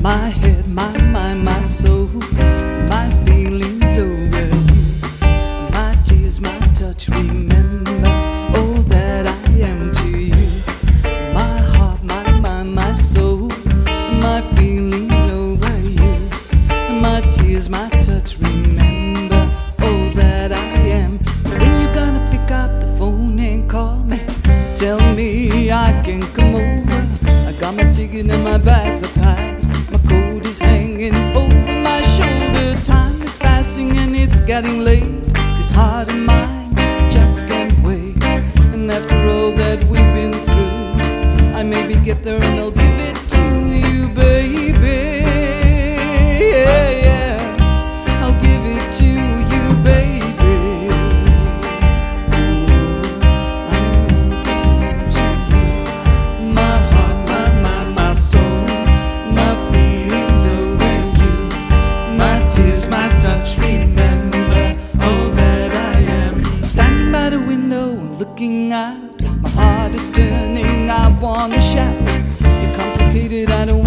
My head, my mind, my soul, my feelings over you. My tears, my touch, remember all that I am to you. My heart, my mind, my soul, my feelings over you. My tears, my touch, remember all that I am. When you gonna pick up the phone and call me? Tell me I can come over. I got my ticket and my bags are packed. My coat is hanging over my shoulder. Time is passing and it's getting late. This heart of mine just can't wait. And after all that we've been through, I maybe get there and I'll give it to you, baby. Yeah, yeah, I'll give it to you, baby. Ooh, I'll give it to you. My heart, my mind, my soul, my feelings over you. My tears, my touch, remember all that I am. Standing by the window, looking out. My heart is turning, I wanna shout. You're complicated, I don't